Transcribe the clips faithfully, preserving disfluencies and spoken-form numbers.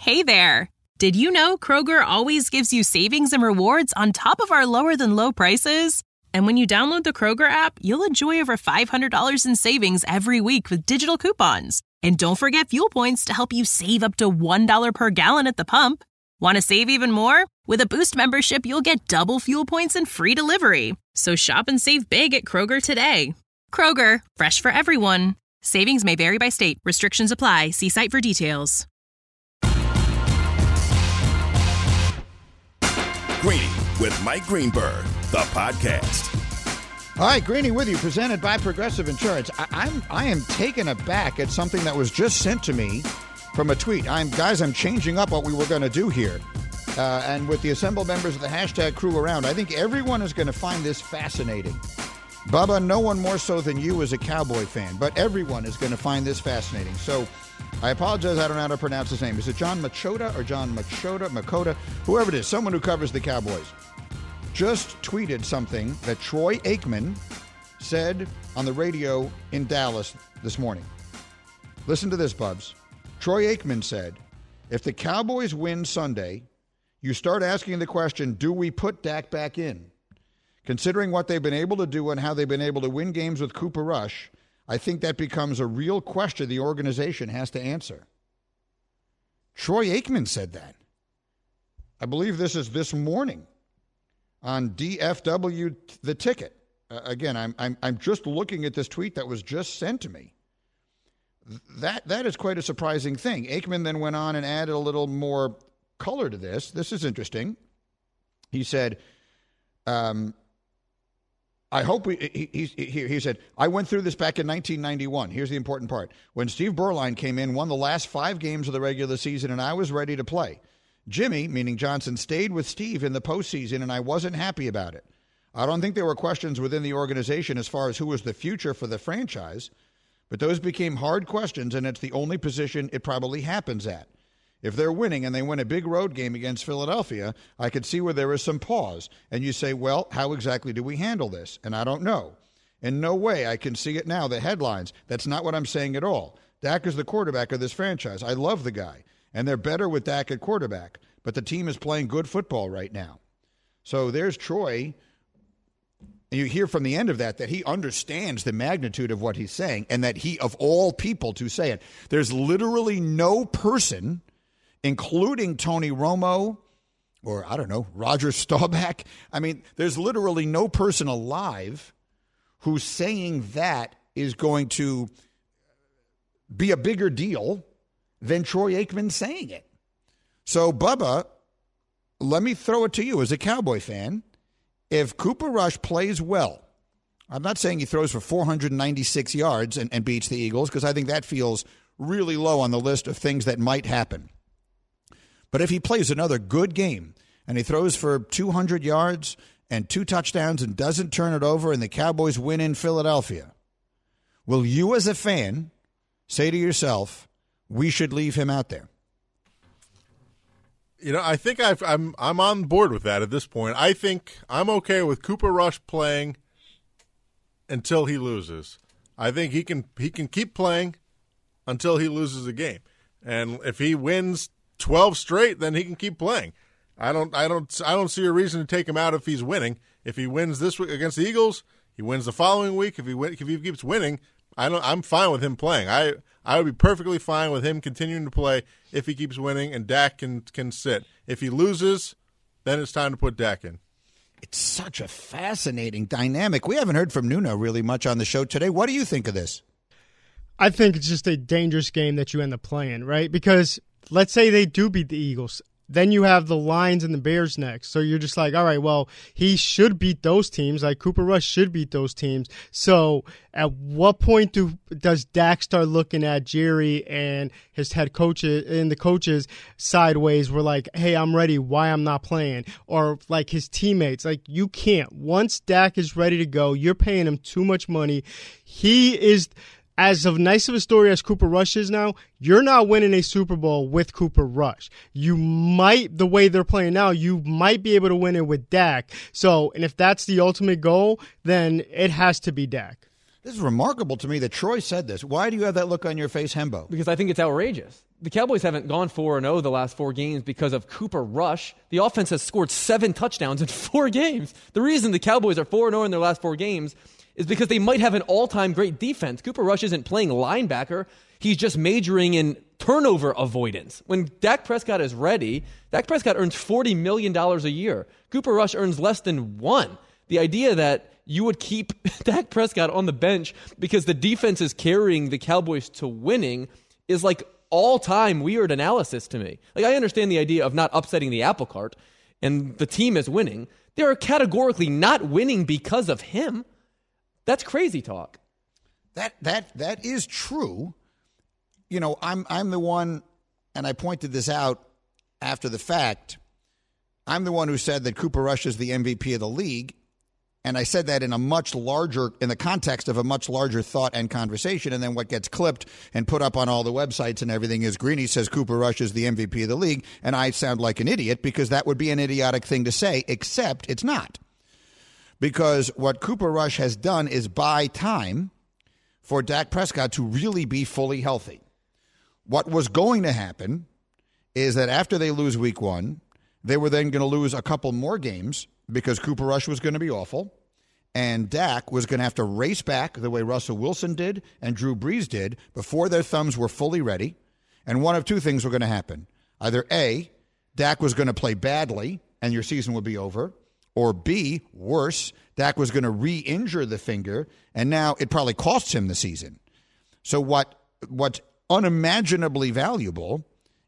Hey there! Did you know Kroger always gives you savings and rewards on top of our lower-than-low prices? And when you download the Kroger app, you'll enjoy over five hundred dollars in savings every week with digital coupons. And don't forget fuel points to help you save up to one dollar per gallon at the pump. Want to save even more? With a Boost membership, you'll get double fuel points and free delivery. So shop and save big at Kroger today. Kroger, fresh for everyone. Savings may vary by state. Restrictions apply. See site for details. Greeny with Mike Greenberg, the podcast. All right, Greeny with you, presented by Progressive Insurance. I, I'm I am taken aback at something that was just sent to me from a tweet. I'm guys, I'm changing up what we were going to do here, uh, and with the assembled members of the hashtag crew around, I think everyone is going to find this fascinating. Bubba, no one more so than you is a Cowboy fan, but everyone is going to find this fascinating. So I apologize, I don't know how to pronounce his name. Is it John Machota or John Machota, Makota? Whoever it is, someone who covers the Cowboys, just tweeted something that Troy Aikman said on the radio in Dallas this morning. Listen to this, Bubs. Troy Aikman said, if the Cowboys win Sunday, you start asking the question, do we put Dak back in? Considering what they've been able to do and how they've been able to win games with Cooper Rush, I think that becomes a real question the organization has to answer. Troy Aikman said that. I believe this is this morning on D F W The Ticket. Uh, again, I'm, I'm I'm just looking at this tweet that was just sent to me. That that is quite a surprising thing. Aikman then went on and added a little more color to this. This is interesting. He said, um, I hope we, he, he, he, he said, I went through this back in nineteen ninety-one. Here's the important part. When Steve Berline came in, won the last five games of the regular season, and I was ready to play. Jimmy, meaning Johnson, stayed with Steve in the postseason, and I wasn't happy about it. I don't think there were questions within the organization as far as who was the future for the franchise, but those became hard questions, and it's the only position it probably happens at. If they're winning and they win a big road game against Philadelphia, I could see where there is some pause. And you say, well, how exactly do we handle this? And I don't know. In no way, I can see it now, the headlines. That's not what I'm saying at all. Dak is the quarterback of this franchise. I love the guy. And they're better with Dak at quarterback. But the team is playing good football right now. So there's Troy. And you hear from the end of that that he understands the magnitude of what he's saying and that he, of all people to say it, there's literally no person, including Tony Romo or, I don't know, Roger Staubach. I mean, there's literally no person alive who's saying that is going to be a bigger deal than Troy Aikman saying it. So, Bubba, let me throw it to you as a Cowboy fan. If Cooper Rush plays well, I'm not saying he throws for four hundred ninety-six yards and, and beats the Eagles, because I think that feels really low on the list of things that might happen. But if he plays another good game and he throws for two hundred yards and two touchdowns and doesn't turn it over and the Cowboys win in Philadelphia, will you as a fan say to yourself, we should leave him out there? You know, I think I've, I'm I'm on board with that at this point. I think I'm okay with Cooper Rush playing until he loses. I think he can he can keep playing until he loses a game, and if he wins twelve straight, then he can keep playing. I don't I don't I don't see a reason to take him out if he's winning. If he wins this week against the Eagles, he wins the following week. If he win, if he keeps winning, I don't I'm fine with him playing. I I would be perfectly fine with him continuing to play if he keeps winning and Dak can can sit. If he loses, then it's time to put Dak in. It's such a fascinating dynamic. We haven't heard from Nuno really much on the show today. What do you think of this? I think it's just a dangerous game that you end up playing, right? Because let's say they do beat the Eagles. Then you have the Lions and the Bears next. So you're just like, all right, well, he should beat those teams. Like Cooper Rush should beat those teams. So at what point do does Dak start looking at Jerry and his head coaches and the coaches sideways? We're like, hey, I'm ready. Why I'm not playing? Or like his teammates. Like you can't. Once Dak is ready to go, you're paying him too much money. He is... As of nice of a story as Cooper Rush is now, you're not winning a Super Bowl with Cooper Rush. You might, the way they're playing now, you might be able to win it with Dak. So, and if that's the ultimate goal, then it has to be Dak. This is remarkable to me that Troy said this. Why do you have that look on your face, Hembo? Because I think it's outrageous. the Cowboys haven't gone four and oh the last four games because of Cooper Rush. The offense has scored seven touchdowns in four games. The reason the Cowboys are four and oh in their last four games is because they might have an all-time great defense. Cooper Rush isn't playing linebacker. He's just majoring in turnover avoidance. When Dak Prescott is ready, Dak Prescott earns forty million dollars a year. Cooper Rush earns less than one. The idea that you would keep Dak Prescott on the bench because the defense is carrying the Cowboys to winning is like all-time weird analysis to me. Like, I understand the idea of not upsetting the apple cart and the team is winning. They are categorically not winning because of him. That's crazy talk. That that that is true. You know, I'm I'm the one, and I pointed this out after the fact. I'm the one who said that Cooper Rush is the M V P of the league. And I said that in a much larger, in the context of a much larger thought and conversation. And then what gets clipped and put up on all the websites and everything is Greeny says Cooper Rush is the M V P of the league. And I sound like an idiot because that would be an idiotic thing to say, except it's not. Because what Cooper Rush has done is buy time for Dak Prescott to really be fully healthy. What was going to happen is that after they lose week one, they were then going to lose a couple more games because Cooper Rush was going to be awful, and Dak was going to have to race back the way Russell Wilson did and Drew Brees did before their thumbs were fully ready. And one of two things were going to happen. Either A, Dak was going to play badly and your season would be over, or B, worse, Dak was going to re-injure the finger, and now it probably costs him the season. So what what's unimaginably valuable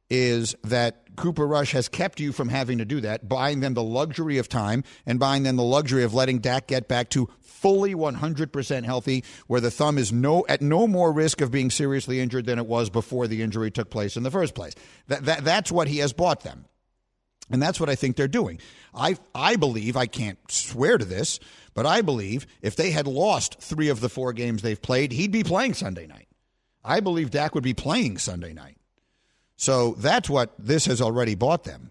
is that Cooper Rush has kept you from having to do that, buying them the luxury of time and buying them the luxury of letting Dak get back to fully one hundred percent healthy, where the thumb is no at no more risk of being seriously injured than it was before the injury took place in the first place. That, that That's what he has bought them. And that's what I think they're doing. I I believe, I can't swear to this, but I believe if they had lost three of the four games they've played, he'd be playing Sunday night. I believe Dak would be playing Sunday night. So that's what this has already bought them.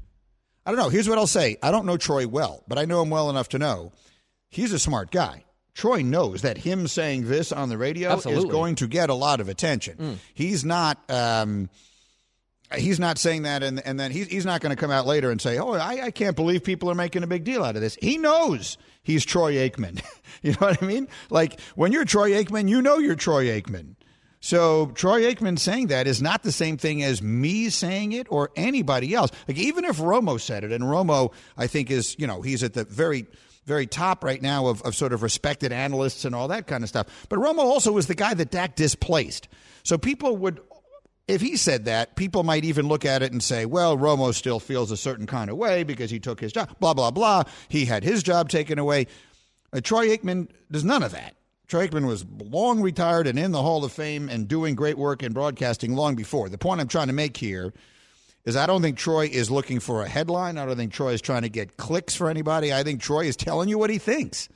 I don't know. Here's what I'll say. I don't know Troy well, but I know him well enough to know he's a smart guy. Troy knows that him saying this on the radio Absolutely. is going to get a lot of attention. Mm. He's not um, he's not saying that, and, and then he's, he's not going to come out later and say, oh, I, I can't believe people are making a big deal out of this. He knows he's Troy Aikman. You know what I mean? Like, when you're Troy Aikman, you know you're Troy Aikman. So Troy Aikman saying that is not the same thing as me saying it or anybody else. Like, even if Romo said it, and Romo, I think, is, you know, he's at the very, very top right now of, of sort of respected analysts and all that kind of stuff. But Romo also was the guy that Dak displaced. So people would, if he said that, people might even look at it and say, well, Romo still feels a certain kind of way because he took his job, blah, blah, blah. He had his job taken away. Uh, Troy Aikman does none of that. Troy Aikman was long retired and in the Hall of Fame and doing great work in broadcasting long before. The point I'm trying to make here is I don't think Troy is looking for a headline. I don't think Troy is trying to get clicks for anybody. I think Troy is telling you what he thinks.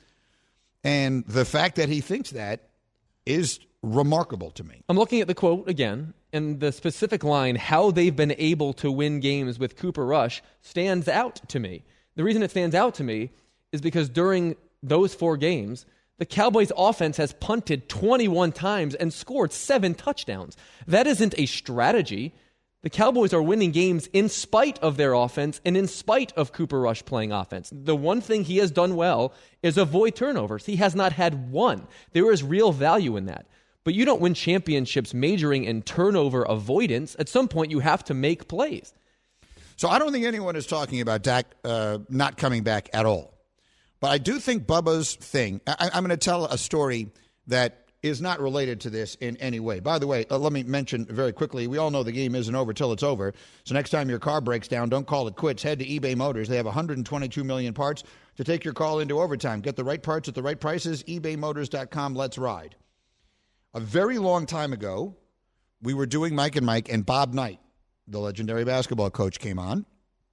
And the fact that he thinks that is remarkable to me. I'm looking at the quote again, and the specific line, how they've been able to win games with Cooper Rush, stands out to me. The reason it stands out to me is because during those four games, the Cowboys' offense has punted twenty-one times and scored seven touchdowns. That isn't a strategy. The Cowboys are winning games in spite of their offense and in spite of Cooper Rush playing offense. The one thing he has done well is avoid turnovers. He has not had one. There is real value in that. But you don't win championships majoring in turnover avoidance. At some point, you have to make plays. So I don't think anyone is talking about Dak uh, not coming back at all. But I do think Bubba's thing, I, I'm going to tell a story that is not related to this in any way. By the way, uh, let me mention very quickly, we all know the game isn't over till it's over. So next time your car breaks down, don't call it quits. Head to eBay Motors. They have one hundred twenty-two million parts to take your call into overtime. Get the right parts at the right prices. ebay motors dot com. Let's ride. A very long time ago, we were doing Mike and Mike, and Bob Knight, the legendary basketball coach, came on.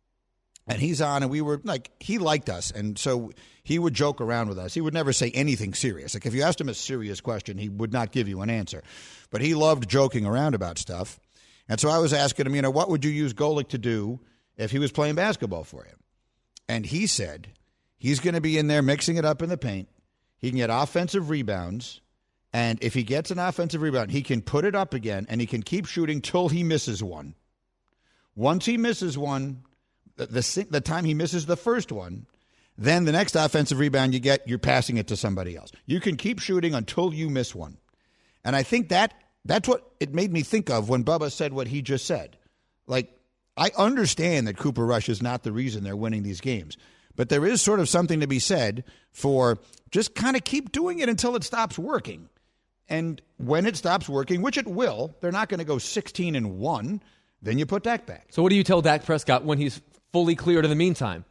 And he's on, and we were like, he liked us. And so he would joke around with us. He would never say anything serious. Like, if you asked him a serious question, he would not give you an answer. But he loved joking around about stuff. And so I was asking him, you know, what would you use Golic to do if he was playing basketball for you? And he said he's going to be in there mixing it up in the paint. He can get offensive rebounds, And if he gets an offensive rebound, he can put it up again, and he can keep shooting till he misses one. Once he misses one, the, the, the time he misses the first one, then the next offensive rebound you get, you're passing it to somebody else. You can keep shooting until you miss one. And I think that that's what it made me think of when Bubba said what he just said. Like, I understand that Cooper Rush is not the reason they're winning these games, but there is sort of something to be said for just kind of keep doing it until it stops working. And when it stops working, which it will, they're not going to go sixteen and one, then you put Dak back. So what do you tell Dak Prescott when he's fully cleared in the meantime?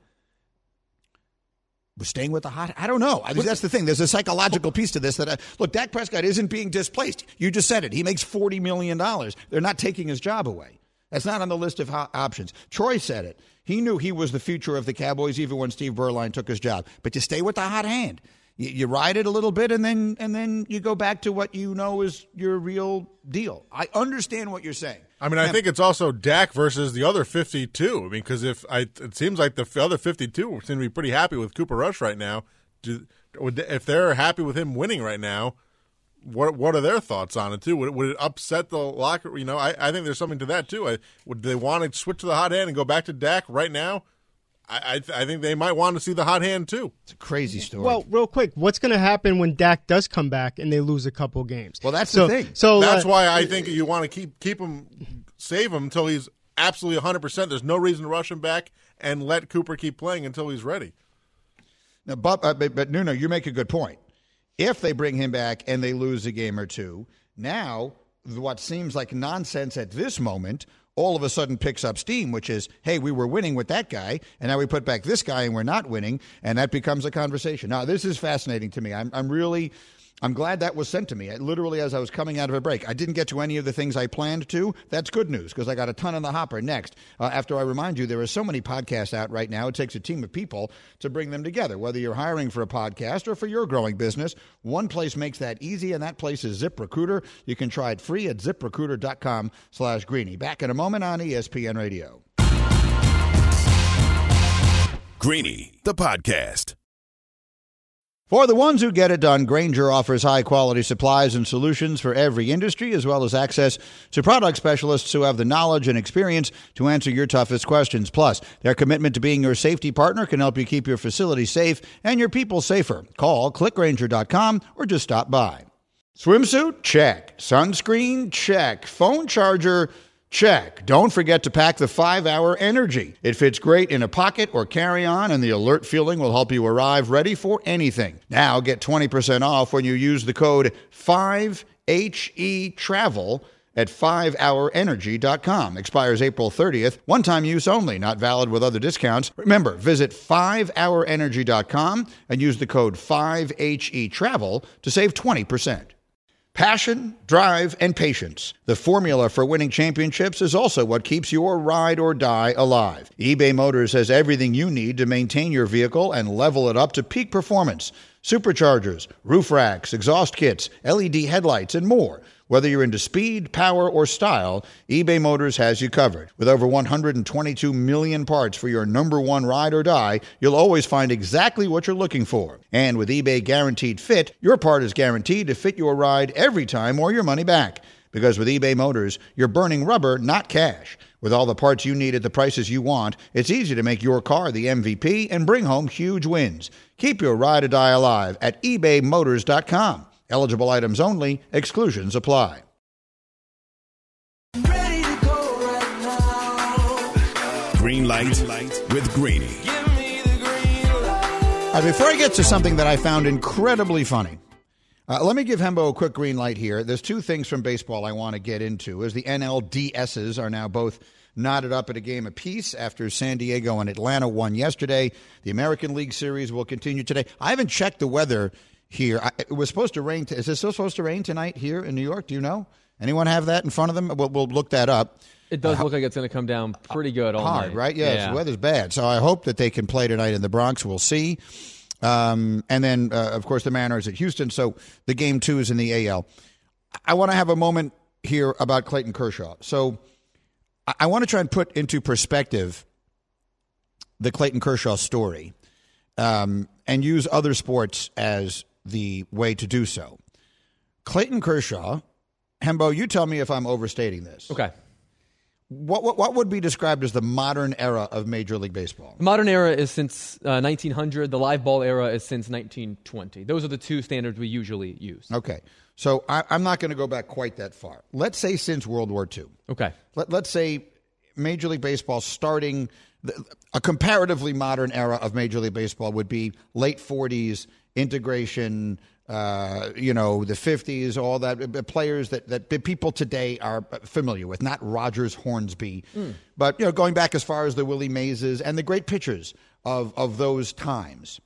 We're staying with the hot. I don't know. I mean, that's the thing. There's a psychological piece to this that, uh, look, Dak Prescott isn't being displaced. You just said it. He makes forty million dollars. They're not taking his job away. That's not on the list of ho- options. Troy said it. He knew he was the future of the Cowboys even when Steve Berline took his job. But you stay with the hot hand. You, you ride it a little bit, and then and then you go back to what you know is your real deal. I understand what you're saying. I mean, I think it's also Dak versus the other fifty-two. I mean, because if I, it seems like the other fifty-two seem to be pretty happy with Cooper Rush right now. Do, if they're happy with him winning right now, what what are their thoughts on it too? Would it, would it upset the locker? You know, I, I think there's something to that too. I, would they want to switch to the hot hand and go back to Dak right now? I I, I think they might want to see the hot hand too. It's a crazy story. Well, real quick, what's going to happen when Dak does come back and they lose a couple games? Well, that's so, the thing. So that's uh, why I think you want to keep keep him, save him until he's absolutely one hundred percent. There's no reason to rush him back and let Cooper keep playing until he's ready. Now, but, uh, but, but Nuno, you make a good point. If they bring him back and they lose a game or two, now what seems like nonsense at this moment all of a sudden picks up steam, which is, hey, we were winning with that guy, and now we put back this guy and we're not winning, and that becomes a conversation. Now, this is fascinating to me. I'm, I'm really... I'm glad that was sent to me. I, literally, as I was coming out of a break, I didn't get to any of the things I planned to. That's good news because I got a ton in the hopper next. Uh, after I remind you, there are so many podcasts out right now. It takes a team of people to bring them together. Whether you're hiring for a podcast or for your growing business, one place makes that easy, and that place is ZipRecruiter. You can try it free at ZipRecruiter.com slash Greeny. Back in a moment on E S P N Radio. Greeny, the podcast. For the ones who get it done, Grainger offers high-quality supplies and solutions for every industry, as well as access to product specialists who have the knowledge and experience to answer your toughest questions. Plus, their commitment to being your safety partner can help you keep your facility safe and your people safer. Call click grainger dot com or just stop by. Swimsuit? Check. Sunscreen? Check. Phone charger? Check. Don't forget to pack the five hour Energy. It fits great in a pocket or carry-on, and the alert feeling will help you arrive ready for anything. Now get twenty percent off when you use the code five H E travel at five hour energy dot com. Expires April thirtieth. One-time use only. Not valid with other discounts. Remember, visit five hour energy dot com and use the code five H E travel to save twenty percent. Passion, drive, and patience. The formula for winning championships is also what keeps your ride or die alive. eBay Motors has everything you need to maintain your vehicle and level it up to peak performance. Superchargers, roof racks, exhaust kits, L E D headlights, and more. Whether you're into speed, power, or style, eBay Motors has you covered. With over one hundred twenty-two million parts for your number one ride or die, you'll always find exactly what you're looking for. And with eBay Guaranteed Fit, your part is guaranteed to fit your ride every time or your money back. Because with eBay Motors, you're burning rubber, not cash. With all the parts you need at the prices you want, it's easy to make your car the M V P and bring home huge wins. Keep your ride or die alive at ebay motors dot com. Eligible items only. Exclusions apply. Ready to go right now. Green light with Greeny. Give me the green light. Uh, before I get to something that I found incredibly funny, uh, let me give Hembo a quick green light here. There's two things from baseball I want to get into, as the N L D S's are now both knotted up at a game apiece after San Diego and Atlanta won yesterday. The American League Series will continue today. I haven't checked the weather here. I, it was supposed to rain. T- is it still supposed to rain tonight here in New York? Do you know? Anyone have that in front of them? We'll, we'll look that up. It does uh, look like it's going to come down pretty good all hard, night. right? Yeah, yeah. The weather's bad. So I hope that they can play tonight in the Bronx. We'll see. Um, and then, uh, of course, the Mariners at Houston. So the game two is in the A L. I want to have a moment here about Clayton Kershaw. So I, I want to try and put into perspective the Clayton Kershaw story um, and use other sports as the way to do so. Clayton Kershaw, Hembo, you tell me if I'm overstating this. Okay. What, what what would be described as the modern era of Major League Baseball? The modern era is since uh, nineteen hundred. The live ball era is since nineteen twenty. Those are the two standards we usually use. Okay. So I, I'm not going to go back quite that far. Let's say since World War Two. Okay. Let, let's say Major League Baseball starting the, a comparatively modern era of Major League Baseball would be late forties, integration, uh, you know, the fifties, all that, players that, that people today are familiar with, not Rogers, Hornsby, mm. but, you know, going back as far as the Willie Mazes and the great pitchers of, of those times.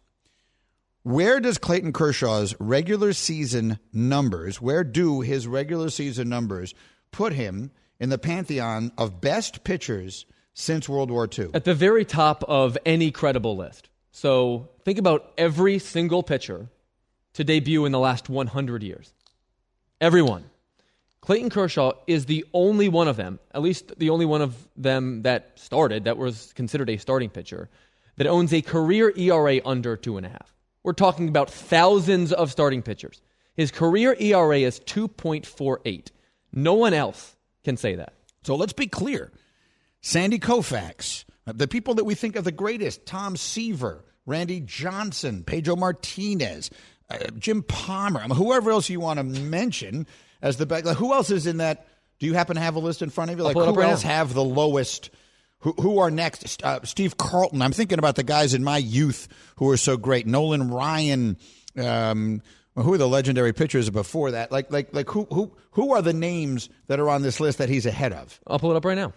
Where does Clayton Kershaw's regular season numbers, where do his regular season numbers put him in the pantheon of best pitchers since World War Two? At the very top of any credible list. So think about every single pitcher to debut in the last one hundred years. Everyone. Clayton Kershaw is the only one of them, at least the only one of them that started, that was considered a starting pitcher, that owns a career E R A under two and a half. We're talking about thousands of starting pitchers. His career E R A is two point four eight. No one else can say that. So let's be clear. Sandy Koufax, the people that we think of the greatest, Tom Seaver, Randy Johnson, Pedro Martinez, uh, Jim Palmer, I mean, whoever else you want to mention as the best. Like, who else is in that? Do you happen to have a list in front of you? Like, who else have the lowest? Who, who are next? Uh, Steve Carlton. I'm thinking about the guys in my youth who are so great. Nolan Ryan. Um, who are the legendary pitchers before that? Like, like, like who, who, who are the names that are on this list that he's ahead of? I'll pull it up right now.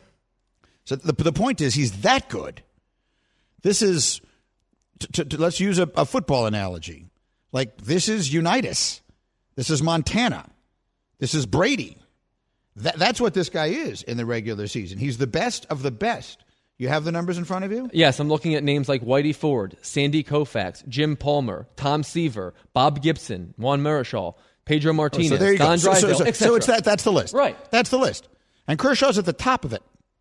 So the the point is, he's that good. This is, t- t- t- let's use a, a football analogy. Like, this is Unitas. This is Montana. This is Brady. That, that's what this guy is in the regular season. He's the best of the best. You have the numbers in front of you? Yes, I'm looking at names like Whitey Ford, Sandy Koufax, Jim Palmer, Tom Seaver, Bob Gibson, Juan Marichal, Pedro Martinez, oh, so there you Don go. Drysdale, so, so, et cetera. So it's that, that's the list. Right. That's the list. And Kershaw's at the top of it.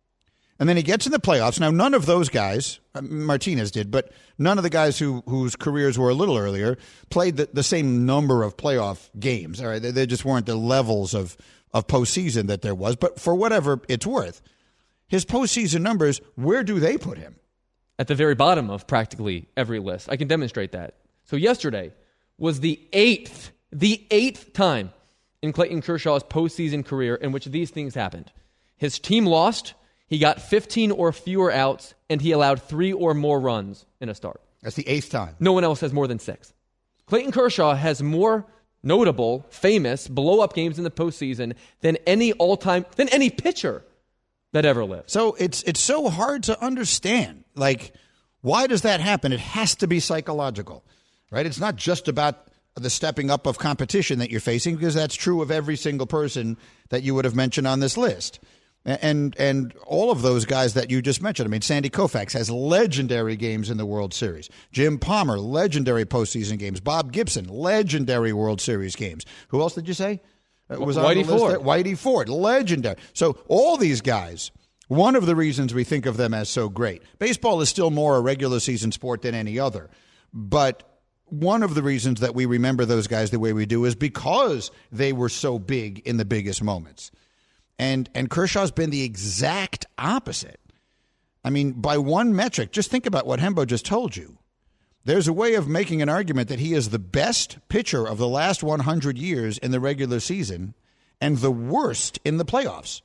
And then he gets in the playoffs. Now, none of those guys, uh, Martinez did, but none of the guys who whose careers were a little earlier played the, the same number of playoff games. All right, they, they just weren't the levels of, of postseason that there was. But for whatever it's worth, his postseason numbers, where do they put him? At the very bottom of practically every list. I can demonstrate that. So yesterday was the eighth, the eighth time in Clayton Kershaw's postseason career in which these things happened. His team lost. He got fifteen or fewer outs, and he allowed three or more runs in a start. That's the eighth time. No one else has more than six. Clayton Kershaw has more notable, famous, blow-up games in the postseason than any all-time, than any pitcher that ever lived. So it's it's so hard to understand. Like, why does that happen? It has to be psychological, right? It's not just about the stepping up of competition that you're facing, because that's true of every single person that you would have mentioned on this list. And and all of those guys that you just mentioned. I mean, Sandy Koufax has legendary games in the World Series. Jim Palmer, legendary postseason games. Bob Gibson, legendary World Series games. Who else did you say uh, was Whitey on the list Ford. there? Whitey Ford, legendary. So all these guys, one of the reasons we think of them as so great. Baseball is still more a regular season sport than any other. But one of the reasons that we remember those guys the way we do is because they were so big in the biggest moments. And and Kershaw's been the exact opposite. I mean, by one metric, just think about what Hembo just told you. There's a way of making an argument that he is the best pitcher of the last one hundred years in the regular season and the worst in the playoffs.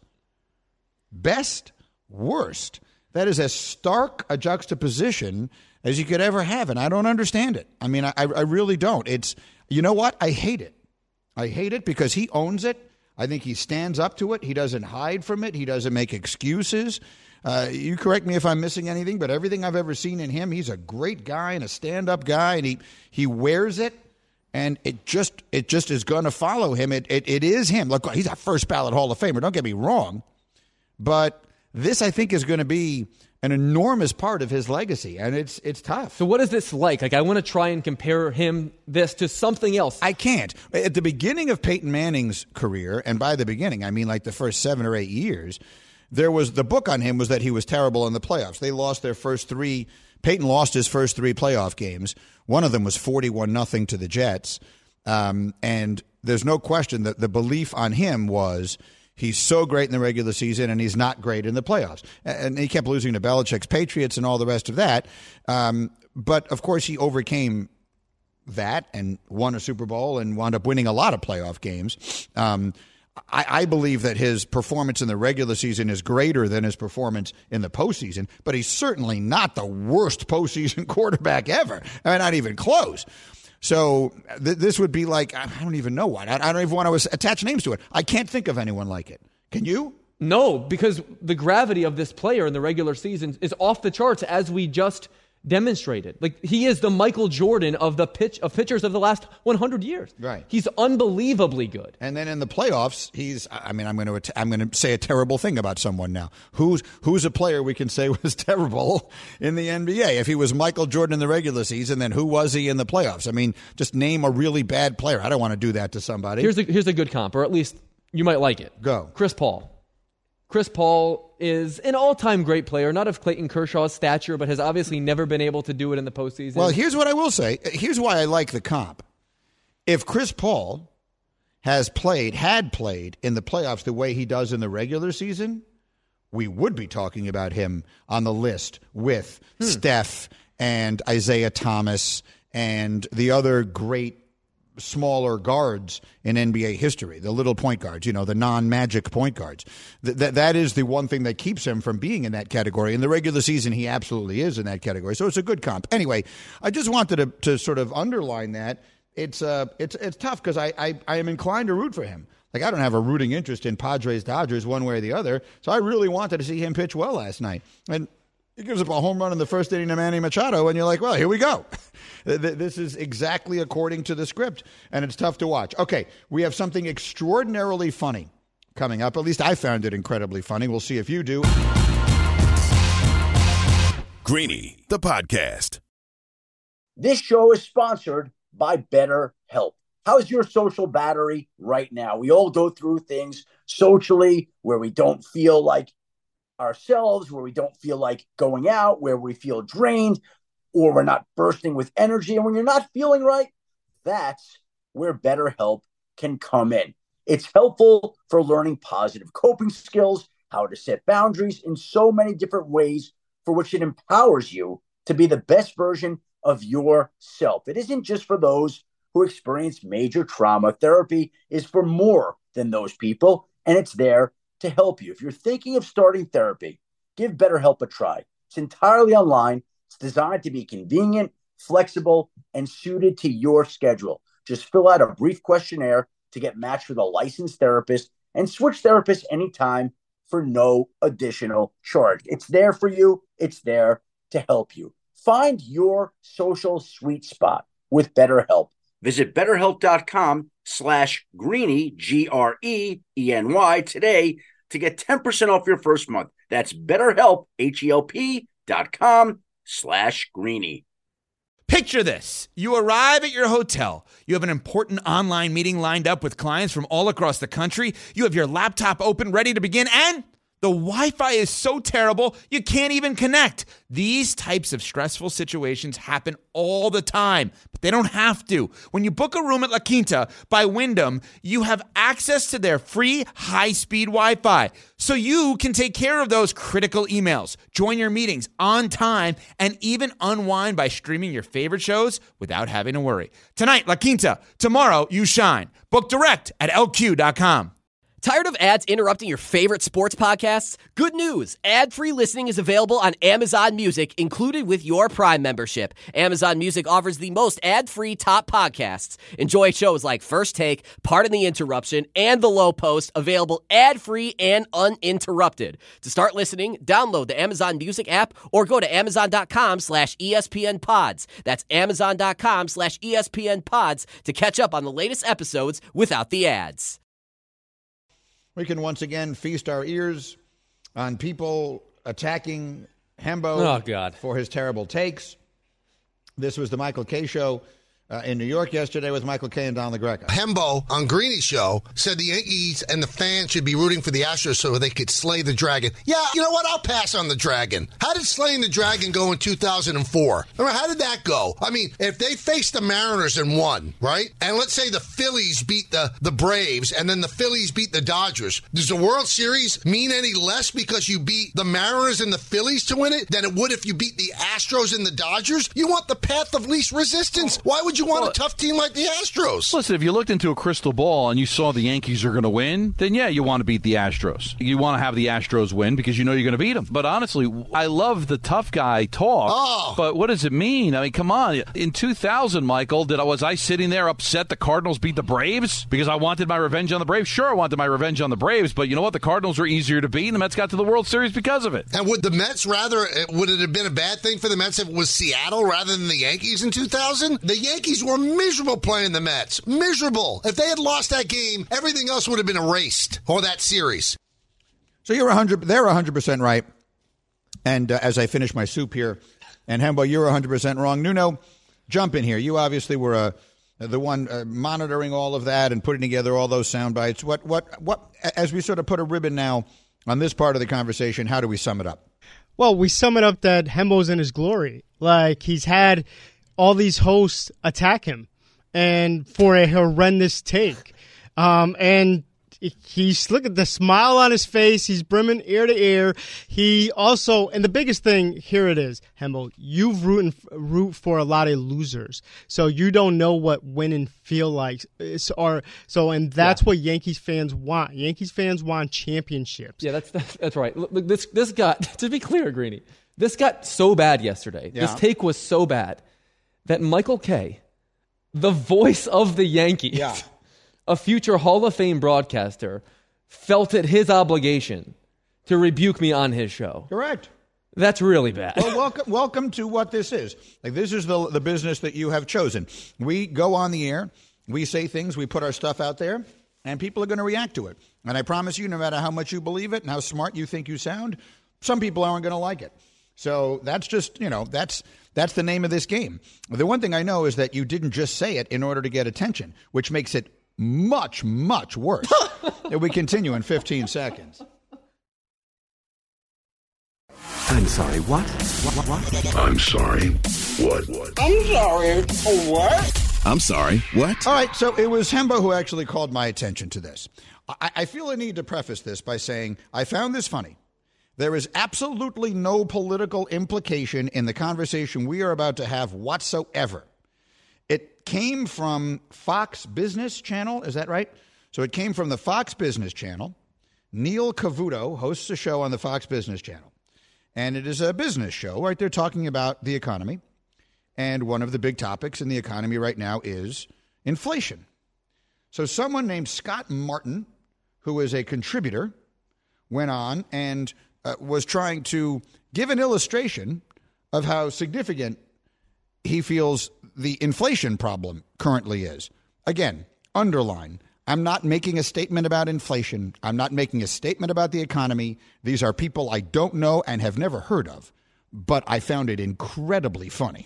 Best, worst. That is as stark a juxtaposition as you could ever have, and I don't understand it. I mean, I, I really don't. It's, you know what? I hate it. I hate it because he owns it. I think he stands up to it. He doesn't hide from it. He doesn't make excuses. Uh, you correct me if I'm missing anything, but everything I've ever seen in him, he's a great guy and a stand-up guy, and he, he wears it, and it just it just is going to follow him. It, it It is him. Look, he's a first-ballot Hall of Famer. Don't get me wrong. But this, I think, is going to be an enormous part of his legacy, and it's it's tough. So what is this like? Like, I want to try and compare him, this, to something else. I can't. At the beginning of Peyton Manning's career, and by the beginning, I mean like the first seven or eight years, there was the book on him was that he was terrible in the playoffs. They lost their first three. Peyton lost his first three playoff games. One of them was forty-one nothing to the Jets. Um, and there's no question that the belief on him was he's so great in the regular season and he's not great in the playoffs. And he kept losing to Belichick's Patriots and all the rest of that. Um, but, of course, he overcame that and won a Super Bowl and wound up winning a lot of playoff games. Um, I, I believe that his performance in the regular season is greater than his performance in the postseason, but he's certainly not the worst postseason quarterback ever. I mean, not even close. So th- this would be like, I don't even know what. I, I don't even want to attach names to it. I can't think of anyone like it. Can you? No, because the gravity of this player in the regular season is off the charts, as we just demonstrated. Like, he is the Michael Jordan of the pitch of pitchers of the last one hundred years. Right. He's unbelievably good. And then in the playoffs, he's I mean, I'm going to I'm going to say a terrible thing about someone now. Who's who's a player we can say was terrible in the N B A? If he was Michael Jordan in the regular season, then who was he in the playoffs? I mean, just name a really bad player. I don't want to do that to somebody. Here's a here's a good comp, or at least you might like it. Go. Chris Paul. Chris Paul is an all-time great player, not of Clayton Kershaw's stature, but has obviously never been able to do it in the postseason. Well, here's what I will say. Here's why I like the comp. If Chris Paul has played, had played in the playoffs the way he does in the regular season, we would be talking about him on the list with hmm. Steph and Isaiah Thomas and the other great smaller guards in N B A history, the little point guards, you know, the non-magic point guards. Th- that that is the one thing that keeps him from being in that category. In the regular season, he absolutely is in that category. So it's a good comp. Anyway, I just wanted to, to sort of underline that. It's uh, it's it's tough because I, I, I am inclined to root for him. Like, I don't have a rooting interest in Padres Dodgers one way or the other. So I really wanted to see him pitch well last night. And he gives up a home run in the first inning to Manny Machado, and you're like, well, here we go. This is exactly according to the script, and it's tough to watch. Okay, we have something extraordinarily funny coming up. At least I found it incredibly funny. We'll see if you do. Greeny, the podcast. This show is sponsored by BetterHelp. How's your social battery right now? We all go through things socially where we don't feel like ourselves, where we don't feel like going out, where we feel drained, or we're not bursting with energy. And when you're not feeling right, that's where BetterHelp can come in. It's helpful for learning positive coping skills, how to set boundaries in so many different ways, for which it empowers you to be the best version of yourself. It isn't just for those who experience major trauma. Therapy is for more than those people, and it's there to help you. If you're thinking of starting therapy, give BetterHelp a try. It's entirely online. It's designed to be convenient, flexible, and suited to your schedule. Just fill out a brief questionnaire to get matched with a licensed therapist and switch therapists anytime for no additional charge. It's there for you. It's there to help you. Find your social sweet spot with BetterHelp. Visit BetterHelp.com slash Greeny, G R E E N Y, today to get ten percent off your first month. That's BetterHelp, H E L P dot com slash Greeny. Picture this. You arrive at your hotel. You have an important online meeting lined up with clients from all across the country. You have your laptop open, ready to begin, and the Wi-Fi is so terrible, you can't even connect. These types of stressful situations happen all the time, but they don't have to. When you book a room at La Quinta by Wyndham, you have access to their free high-speed Wi-Fi, so you can take care of those critical emails, join your meetings on time, and even unwind by streaming your favorite shows without having to worry. Tonight, La Quinta. Tomorrow, you shine. Book direct at L Q dot com. Tired of ads interrupting your favorite sports podcasts? Good news! Ad-free listening is available on Amazon Music, included with your Prime membership. Amazon Music offers the most ad-free top podcasts. Enjoy shows like First Take, Pardon the Interruption, and The Low Post, available ad-free and uninterrupted. To start listening, download the Amazon Music app or go to amazon.com slash ESPN pods. That's amazon.com slash ESPN pods to catch up on the latest episodes without the ads. We can once again feast our ears on people attacking Hembo oh, God. for his terrible takes. This was the Michael Kay Show uh, in New York yesterday with Michael Kay and Don LaGreca. Hembo on Greeny's show said the Yankees and the fans should be rooting for the Astros so they could slay the dragon. Yeah, you know what? I'll pass on the dragon. How did slaying the dragon go in two thousand four? I mean, how did that go? I mean, if they faced the Mariners and won, right? And let's say the Phillies beat the, the Braves and then the Phillies beat the Dodgers. Does the World Series mean any less because you beat the Mariners and the Phillies to win it than it would if you beat the Astros and the Dodgers? You want the path of least resistance. Why would you want a tough team like the Astros? Listen, if you looked into a crystal ball and you saw the Yankees are going to win, then yeah, you want to beat the Astros. You want to have the Astros win because you know you're going to beat them. But honestly, I love the tough guy talk. Oh. But what does it mean? I mean, come on. In two thousand, Michael, did I was I sitting there upset the Cardinals beat the Braves because I wanted my revenge on the Braves? Sure, I wanted my revenge on the Braves, but you know what? The Cardinals were easier to beat, and the Mets got to the World Series because of it. And would the Mets rather, would it have been a bad thing for the Mets if it was Seattle rather than the Yankees in two thousand? The Yankees were miserable playing the Mets. Miserable. If they had lost that game, everything else would have been erased, or that series. So you're one hundred, they're one hundred percent right. And uh, as I finish my soup here, and Hembo, you're one hundred percent wrong. Nuno, jump in here. You obviously were uh, the one uh, monitoring all of that and putting together all those sound bites. What, what, what? As we sort of put a ribbon now on this part of the conversation, how do we sum it up? Well, we sum it up that Hembo's in his glory. Like, he's had all these hosts attack him and for a horrendous take. Um, and he's, look at the smile on his face. He's brimming ear to ear. He also, and the biggest thing, here it is, Hembo, you've rooted, root for a lot of losers. So you don't know what winning feel like. It's, or, so, and that's yeah. what Yankees fans want. Yankees fans want championships. Yeah, that's that's, that's right. Look, this, this got, to be clear, Greeny, this got so bad yesterday. Yeah. This take was so bad that Michael Kay, the voice of the Yankees, yeah. a future Hall of Fame broadcaster, felt it his obligation to rebuke me on his show. Correct. That's really bad. Well, welcome, welcome to what this is. Like, this is the the business that you have chosen. We go on the air, we say things, we put our stuff out there, and people are going to react to it. And I promise you, no matter how much you believe it and how smart you think you sound, some people aren't going to like it. So that's just, you know, that's that's the name of this game. The one thing I know is that you didn't just say it in order to get attention, which makes it much, much worse. We continue in fifteen seconds. I'm sorry, what? What, what, what? I'm sorry. What? What? I'm sorry. What? I'm sorry. What? All right, so it was Hembo who actually called my attention to this. I, I feel a need to preface this by saying I found this funny. There is absolutely no political implication in the conversation we are about to have whatsoever. It came from Fox Business Channel. Is that right? So it came from the Fox Business Channel. Neil Cavuto hosts a show on the Fox Business Channel. And it is a business show, right? They're talking about the economy. And one of the big topics in the economy right now is inflation. So someone named Scott Martin, who is a contributor, went on and uh, was trying to give an illustration of how significant he feels the inflation problem currently is. Again, underline, I'm not making a statement about inflation. I'm not making a statement about the economy. These are people I don't know and have never heard of, but I found it incredibly funny.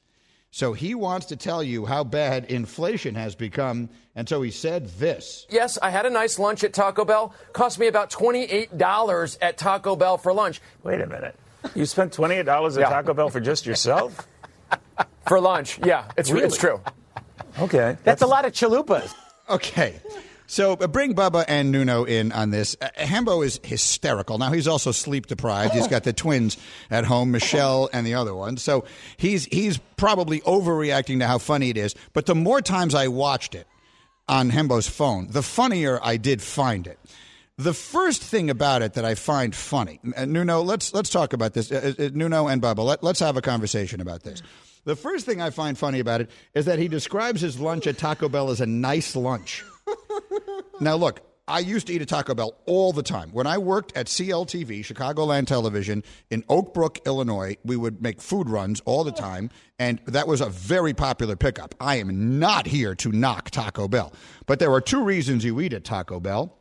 So he wants to tell you how bad inflation has become, and so he said this. Yes, I had a nice lunch at Taco Bell. Cost me about twenty-eight dollars at Taco Bell for lunch. Wait a minute. You spent twenty-eight dollars at yeah. Taco Bell for just yourself? For lunch, yeah. It's, really? It's true. Okay. That's, That's a lot of chalupas. Okay. So uh, bring Bubba and Nuno in on this. Uh, Hembo is hysterical. Now, he's also sleep deprived. He's got the twins at home, Michelle and the other one. So he's he's probably overreacting to how funny it is. But the more times I watched it on Hembo's phone, the funnier I did find it. The first thing about it that I find funny, uh, Nuno, let's let's talk about this. Uh, uh, Nuno and Bubba, let, let's have a conversation about this. The first thing I find funny about it is that he describes his lunch at Taco Bell as a nice lunch. Now, look, I used to eat at Taco Bell all the time. When I worked at C L T V, Chicagoland Television, in Oak Brook, Illinois, we would make food runs all the time, and that was a very popular pickup. I am not here to knock Taco Bell, but there are two reasons you eat at Taco Bell.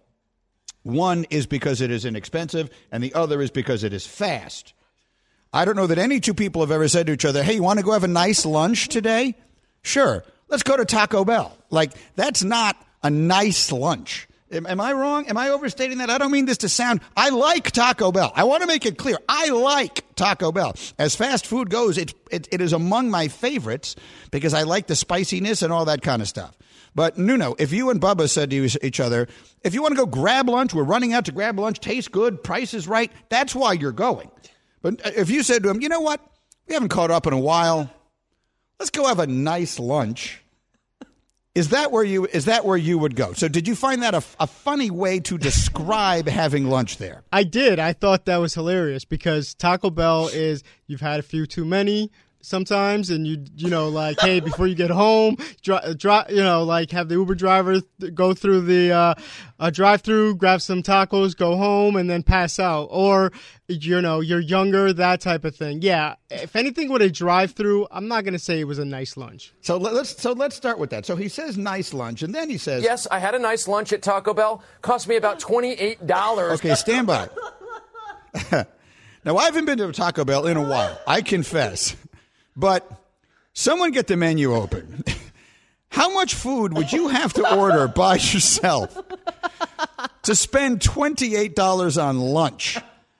One is because it is inexpensive, and the other is because it is fast. I don't know that any two people have ever said to each other, hey, you want to go have a nice lunch today? Sure. let's go to Taco Bell. Like, that's not a nice lunch. Am, am I wrong? Am I overstating that? I don't mean this to sound, I like Taco Bell. I want to make it clear. I like Taco Bell. As fast food goes, it, it, it is among my favorites because I like the spiciness and all that kind of stuff. But, Nuno, if you and Bubba said to each other, if you want to go grab lunch, we're running out to grab lunch, tastes good, price is right, that's why you're going. But if you said to him, you know what, we haven't caught up in a while, let's go have a nice lunch. Is that where you is that where you would go? So did you find that a, a funny way to describe having lunch there? I did. I thought that was hilarious because Taco Bell is, you've had a few too many sometimes, and you you know, like, hey, before you get home, dri- dri- you know, like, have the Uber driver th- go through the uh, uh, drive-through, grab some tacos, go home, and then pass out. Or, you know, you're younger, that type of thing. Yeah, if anything with a drive-through, I'm not going to say it was a nice lunch. So let's so let's start with that. So he says nice lunch, and then he says, yes, I had a nice lunch at Taco Bell. Cost me about twenty-eight dollars. Okay, stand by. Now, I haven't been to a Taco Bell in a while, I confess. But someone get the menu open. How much food would you have to order by yourself to spend twenty-eight dollars on lunch?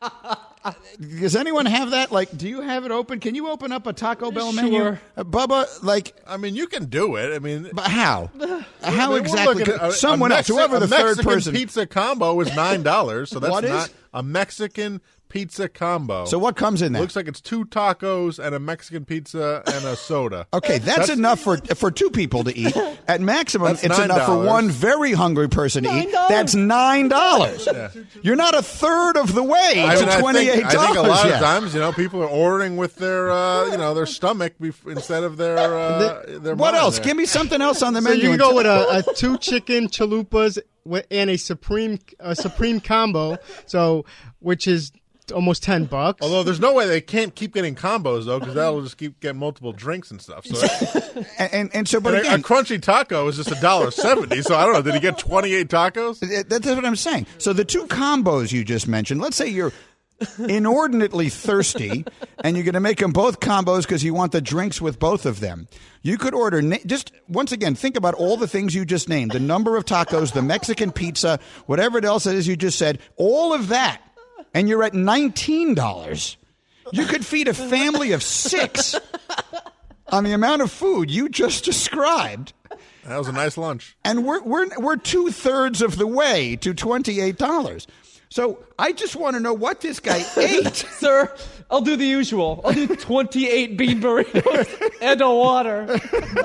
Does anyone have that? Like, do you have it open? Can you open up a Taco Bell Sure. menu? Uh, Bubba, like... I mean, you can do it. I mean... But how? How I mean, exactly? at a- Someone a else, Mexi- whoever the a third Mexican person... pizza combo is nine dollars, so that's What is? not a Mexican pizza combo. So what comes in there? Looks like it's two tacos and a Mexican pizza and a soda. Okay, that's, That's- enough for for two people to eat. At maximum, That's it's nine enough for dollars. one very hungry person to eat. That's nine dollars. You're not a third of the way I mean, to I twenty-eight think, dollars I think a lot yet. of times, you know, people are ordering with their, uh, you know, their stomach bef- instead of their, uh, their What mind else? there. Give me something else on the So menu. you can and go t- with a, a two chicken chalupas wi- and a supreme a supreme combo, so which is almost ten bucks. Although there's no way they can't keep getting combos though, because that'll just keep getting multiple drinks and stuff. So, and, and, and so, but and a- again, a crunchy taco is just a dollar seventy. So I don't know. Did he get twenty-eight tacos? That's what I'm saying. So the two combos you just mentioned, let's say you're inordinately thirsty and you're going to make them both combos because you want the drinks with both of them. You could order, na- just once again, think about all the things you just named, the number of tacos, the Mexican pizza, whatever else it is you just said, all of that, and you're at nineteen dollars. You could feed a family of six on the amount of food you just described. That was a nice lunch. And we're we're we're two thirds of the way to twenty-eight dollars. So I just want to know what this guy ate. Sir, I'll do the usual. I'll do twenty-eight bean burritos and a water.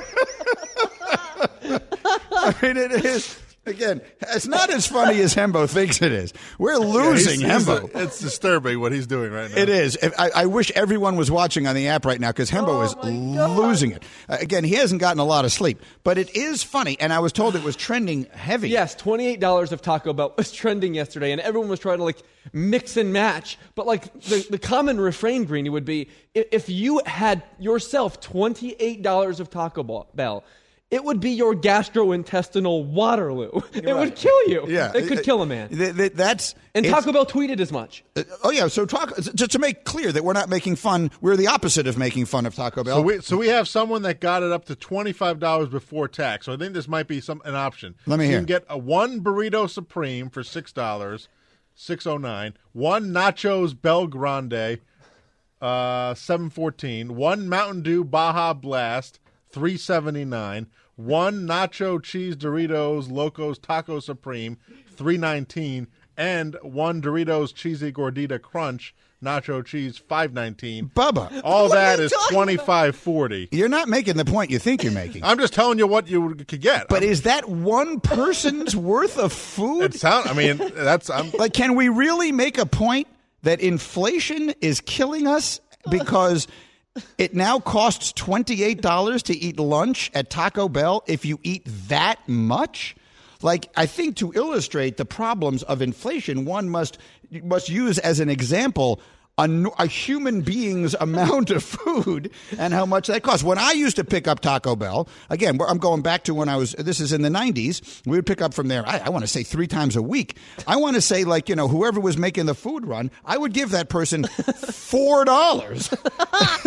I mean, it is, again, it's not as funny as Hembo thinks it is. We're losing Yeah, he's- he's Hembo. a- it's disturbing what he's doing right now. It is. If- I, I wish everyone was watching on the app right now because Hembo is losing it. Uh, again, he hasn't gotten a lot of sleep, but it is funny. And I was told it was trending heavy. Yes, twenty-eight dollars of Taco Bell was trending yesterday, and everyone was trying to, like, mix and match. But, like, the, the common refrain, Greeny, would be if, if you had yourself twenty-eight dollars of Taco Bell, it would be your gastrointestinal Waterloo. It Right. would kill you. Yeah. It could kill a man. Th- th- that's And it's- Taco Bell tweeted as much. Uh, oh yeah, so talk to, to make clear that we're not making fun. We're the opposite of making fun of Taco Bell. So we so we have someone that got it up to twenty-five dollars before tax. So I think this might be some an option. Let me so hear. You can get a one burrito supreme for six dollars, six oh nine. One nachos Bel Grande, uh, seven fourteen. One Mountain Dew Baja Blast, three seventy nine. One nacho cheese Doritos Locos Taco Supreme, three nineteen, and one Doritos Cheesy Gordita Crunch Nacho Cheese, five nineteen. Bubba, all what that are you is talking twenty five forty. You're not making the point you think you're making. I'm just telling you what you could get. But is that one person's worth of food? It sound. I mean, that's. I'm like, can we really make a point that inflation is killing us because it now costs twenty-eight dollars to eat lunch at Taco Bell if you eat that much? Like, I think to illustrate the problems of inflation, one must must use as an example a, a human being's amount of food and how much that costs. When I used to pick up Taco Bell, again, I'm going back to when I was, this is in the nineties, we would pick up from there, I, I want to say three times a week. I want to say, like, you know, whoever was making the food run, I would give that person four dollars.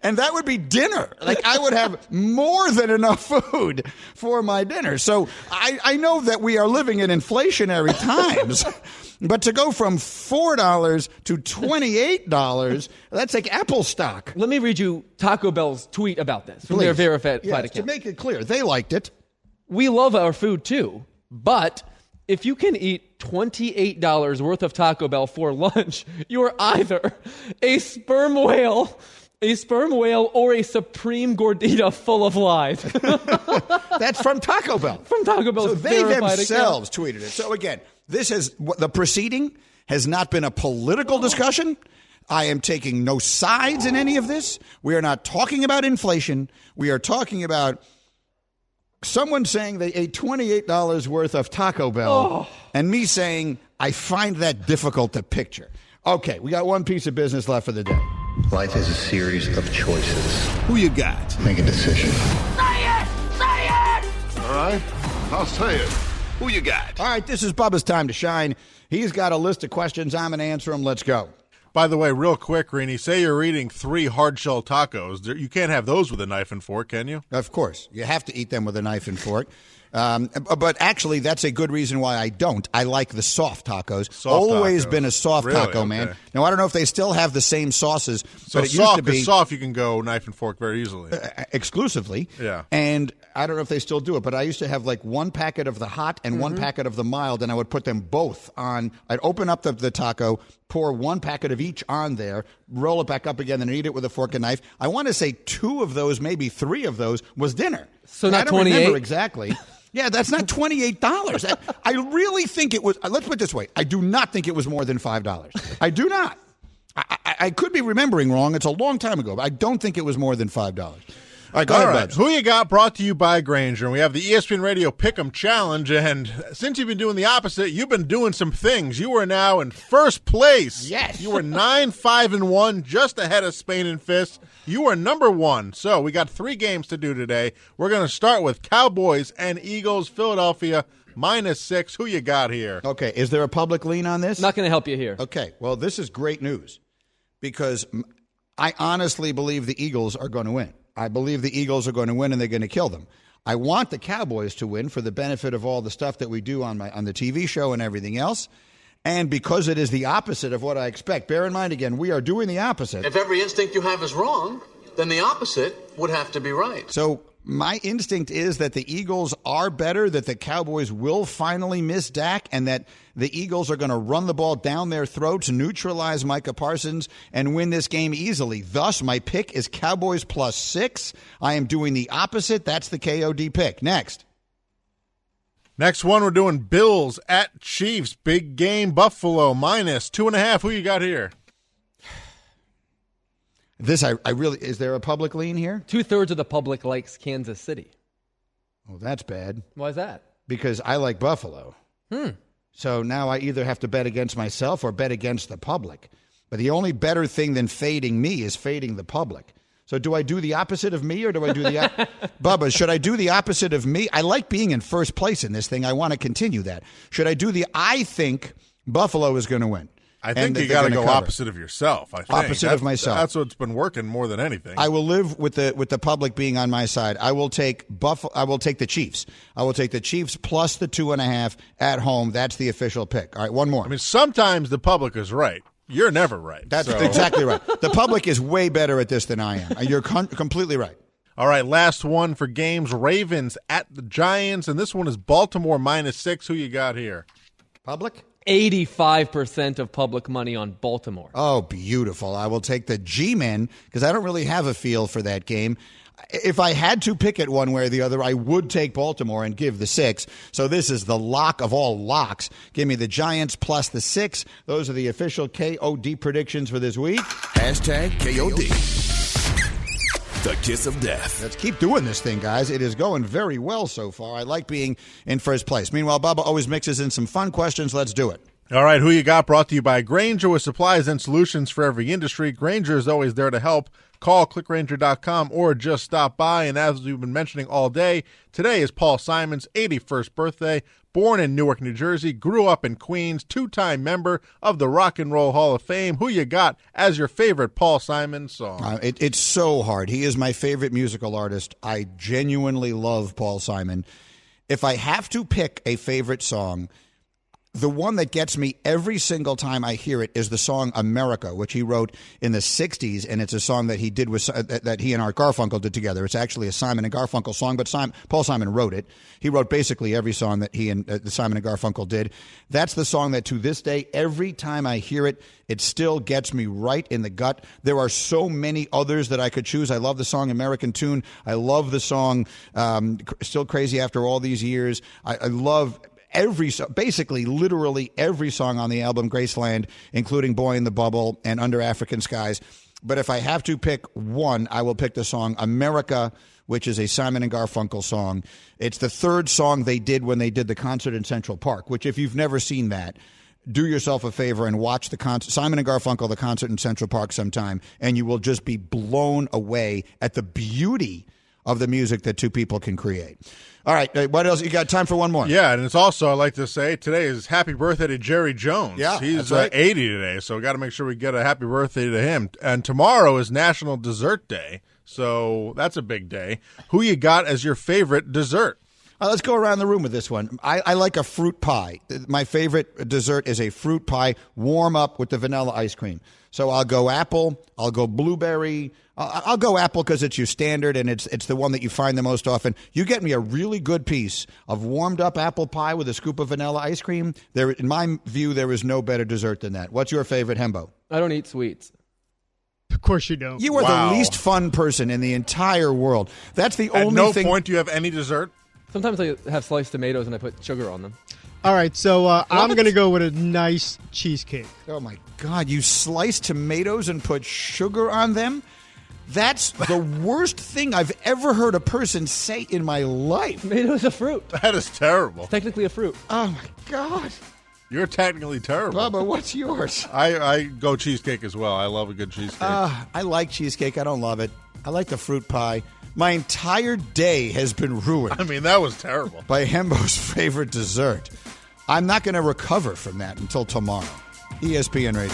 and that would be dinner. Like, I would have more than enough food for my dinner. So I, I know that we are living in inflationary times, but to go from four dollars to twenty-eight dollars, that's like Apple stock. Let me read you Taco Bell's tweet about this from Please. their verified Yes, account. to make it clear, they liked it. We love our food too, but if you can eat twenty-eight dollars worth of Taco Bell for lunch, you are either a sperm whale, a sperm whale, or a supreme gordita full of lies. That's from Taco Bell. From Taco Bell's So they verified themselves account. tweeted it. So again, this has the proceeding has not been a political discussion. I am taking no sides in any of this. We are not talking about inflation. We are talking about someone saying they ate twenty-eight dollars worth of Taco Bell, Oh. and me saying I find that difficult to picture. Okay, we got one piece of business left for the day. Life is a series of choices. Who you got? Make a decision. Say it! Say it! All right, I'll say it. Who you got? All right, this is Bubba's time to shine. He's got a list of questions. I'm going to answer them. Let's go. By the way, real quick, Greeny, say you're eating three hard-shell tacos. There- You can't have those with a knife and fork, can you? Of course. You have to eat them with a knife and fork. Um, but actually, that's a good reason why I don't. I like the soft tacos. Soft Always tacos. been a soft Really? taco, man. Okay. Now, I don't know if they still have the same sauces, So but it soft, used to be 'cause soft, you can go knife and fork very easily. uh, exclusively. Yeah. And I don't know if they still do it, but I used to have like one packet of the hot and one Mhm. packet of the mild, and I would put them both on. I'd open up the, the taco, pour one packet of each on there, roll it back up again, and eat it with a fork and knife. I want to say two of those, maybe three of those, was dinner. So And not I don't remember twenty-eight? exactly. Yeah, that's not twenty-eight dollars. I really think it was, let's put it this way. I do not think it was more than five dollars. I do not. I, I, I could be remembering wrong. It's a long time ago, but I don't think it was more than five dollars. All right, go All ahead, right. Babs. Who you got brought to you by Granger. And we have the E S P N Radio Pick'em Challenge. And since you've been doing the opposite, you've been doing some things. You are now in first place. Yes. You were nine, five, and one, just ahead of Spain and Fist. You are number one. So we got three games to do today. We're going to start with Cowboys and Eagles, Philadelphia, minus six. Who you got here? Okay, is there a public lean on this? Not going to help you here. Okay, well, this is great news because I honestly believe the Eagles are going to win. I believe the Eagles are going to win and they're going to kill them. I want the Cowboys to win for the benefit of all the stuff that we do on my on the T V show and everything else, and because it is the opposite of what I expect. Bear in mind, again, we are doing the opposite. If every instinct you have is wrong, then the opposite would have to be right. So my instinct is that the Eagles are better, that the Cowboys will finally miss Dak, and that the Eagles are going to run the ball down their throats, neutralize Micah Parsons, and win this game easily. Thus, my pick is Cowboys plus six. I am doing the opposite. That's the K O D pick. Next. Next one, we're doing Bills at Chiefs. Big game, Buffalo, minus two and a half. Who you got here? This, I, I really, is there a public lean here? Two thirds of the public likes Kansas City. Oh, that's bad. Why is that? Because I like Buffalo. Hmm. So now I either have to bet against myself or bet against the public. But the only better thing than fading me is fading the public. So do I do the opposite of me or do I do the op- Bubba, should I do the opposite of me? I like being in first place in this thing. I want to continue that. Should I do the I think Buffalo is going to win? I think and you they're got to gonna go cover. opposite of yourself. I think. Opposite that's, of myself. That's what's been working more than anything. I will live with the with the public being on my side. I will take Buffalo. I will take the Chiefs. I will take the Chiefs plus the two and a half at home. That's the official pick. All right, one more. I mean, sometimes the public is right. You're never right. That's so. exactly right. The public is way better at this than I am. You're con- completely right. All right, last one for games. Ravens at the Giants, and this one is Baltimore minus six. Who you got here? Public? eighty-five percent of public money on Baltimore. Oh, beautiful. I will take the G-men because I don't really have a feel for that game. If I had to pick it one way or the other, I would take Baltimore and give the six. So this is the lock of all locks. Give me the Giants plus the six. Those are the official K O D predictions for this week. Hashtag K O D. The kiss of death. Let's keep doing this thing, guys. It is going very well so far. I like being in first place. Meanwhile, Bubba always mixes in some fun questions. Let's do it. All right, Who You Got brought to you by Grainger, with supplies and solutions for every industry. Grainger is always there to help. Call click grainger dot com or just stop by. And as we've been mentioning all day, today is Paul Simon's eighty-first birthday. Born in Newark, New Jersey, grew up in Queens, two-time member of the Rock and Roll Hall of Fame. Who you got as your favorite Paul Simon song? Uh, it, it's so hard. He is my favorite musical artist. I genuinely love Paul Simon. If I have to pick a favorite song, the one that gets me every single time I hear it is the song America, which he wrote in the sixties, and it's a song that he did with uh, that he and Art Garfunkel did together. It's actually a Simon and Garfunkel song, but Simon, Paul Simon wrote it. He wrote basically every song that he and uh, Simon and Garfunkel did. That's the song that to this day, every time I hear it, it still gets me right in the gut. There are so many others that I could choose. I love the song American Tune. I love the song um, Still Crazy After All These Years. I, I love every, basically, literally every song on the album Graceland, including Boy in the Bubble and Under African Skies. But if I have to pick one, I will pick the song America, which is a Simon and Garfunkel song. It's the third song they did when they did the concert in Central Park, which if you've never seen that, do yourself a favor and watch the concert, Simon and Garfunkel, the concert in Central Park sometime, and you will just be blown away at the beauty of the music that two people can create. All right, what else? You got time for one more? Yeah, and it's also, I like to say, today is happy birthday to Jerry Jones. Yeah, He's that's right. uh, eighty today, so we got to make sure we get a happy birthday to him. And tomorrow is National Dessert Day, so that's a big day. Who you got as your favorite dessert? Uh, let's go around the room with this one. I, I like a fruit pie. My favorite dessert is a fruit pie, warm up with the vanilla ice cream. So I'll go apple, I'll go blueberry, I'll, I'll go apple because it's your standard and it's it's the one that you find the most often. You get me a really good piece of warmed up apple pie with a scoop of vanilla ice cream. There, in my view, there is no better dessert than that. What's your favorite, Hembo? I don't eat sweets. Of course you don't. You are Wow. the least fun person in the entire world. That's the At only no thing. point do you have any dessert? Sometimes I have sliced tomatoes and I put sugar on them. All right, so uh, I'm What? going to go with a nice cheesecake. Oh, my God. You slice tomatoes and put sugar on them? That's the worst thing I've ever heard a person say in my life. Tomato is a fruit. That is terrible. It's technically a fruit. Oh, my God. You're technically terrible. Bubba, what's yours? I, I go cheesecake as well. I love a good cheesecake. Uh, I like cheesecake. I don't love it. I like the fruit pie. My entire day has been ruined. I mean, that was terrible. By Hembo's favorite dessert. I'm not going to recover from that until tomorrow. E S P N Radio.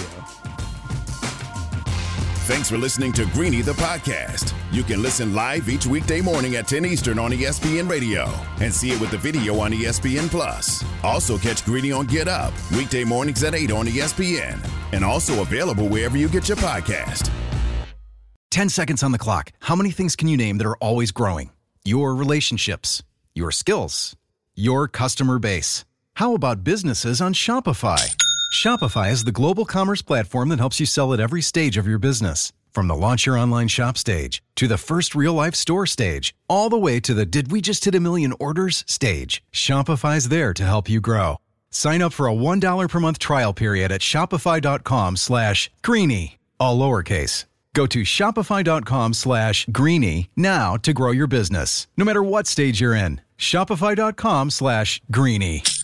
Thanks for listening to Greeny the podcast. You can listen live each weekday morning at ten Eastern on E S P N Radio and see it with the video on E S P N Plus. Also catch Greeny on Get Up weekday mornings at eight on E S P N and also available wherever you get your podcast. ten seconds on the clock. How many things can you name that are always growing? Your relationships, your skills, your customer base. How about businesses on Shopify? Shopify is the global commerce platform that helps you sell at every stage of your business. From the launch your online shop stage to the first real life store stage, all the way to the did we just hit a million orders stage. Shopify's there to help you grow. Sign up for a one dollar per month trial period at shopify.com slash greeny, all lowercase. Go to shopify.com slash greeny now to grow your business. No matter what stage you're in, shopify.com slash greeny.